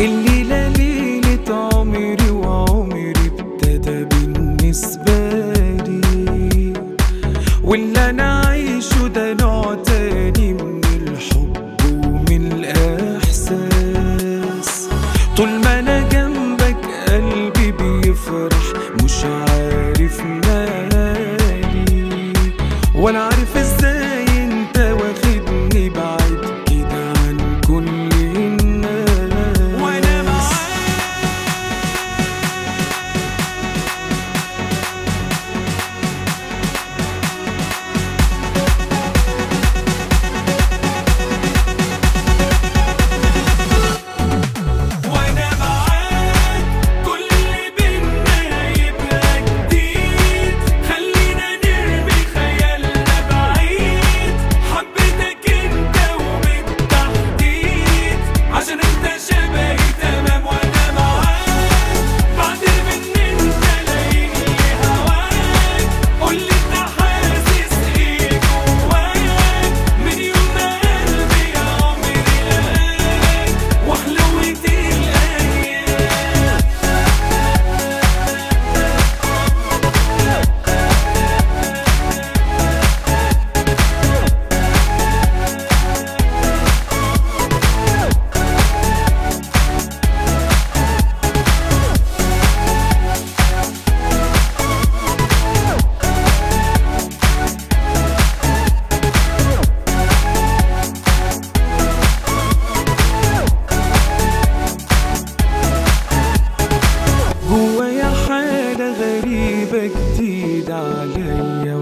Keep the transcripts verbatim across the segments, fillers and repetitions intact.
الليلة ليلة عمري وعمري ابتدى بالنسبة لي، واللي أنا عايشه ده نوع تاني من الحب ومن الإحساس. طول ما أنا جنبك قلبي بيفرح، مش عارف مالي ولا عارف ازاي انت واخدني بعيد كده عن كل الناس. وانا معاك وانا معاك كل اللي بينا يبقى جديد، خلينا نرمي خيالنا بعيد. حبيتك انت وبالتحديد عشان انت شبهي تمام. وانا معاك بعترف ان انت لايقلي هواك، قولي انت حاسس ايه جواك من يوم ما قلبي يا عمري لقاك وحلوت الايام. جوايا حالة غريبة جديدة عليا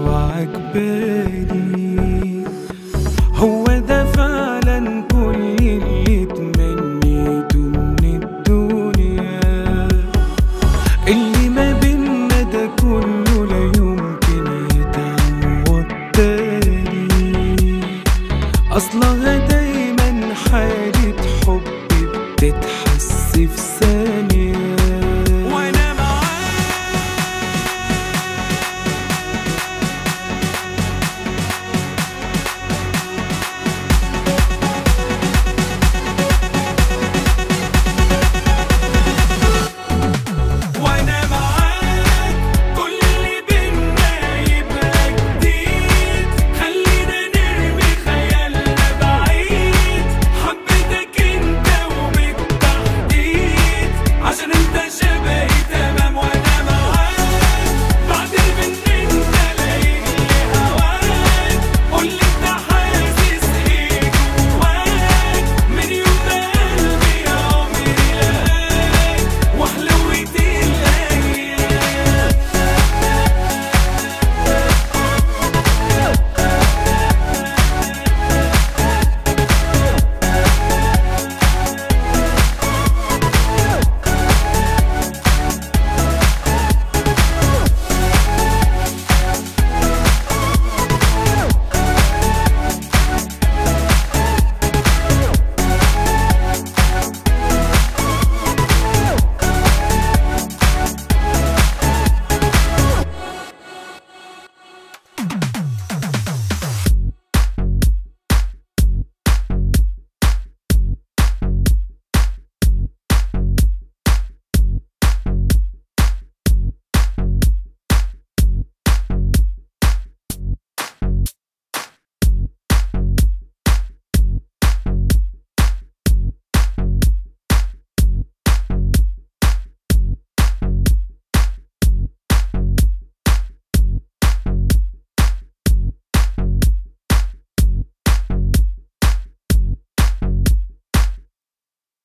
وعجباني، هو ده فعلا كل اللي تمنيته من الدنيا. اللي ما بينا ده كله لا يمكن يتعوض تاني، أصلها دايما حالة حب بتتحس في ثانية.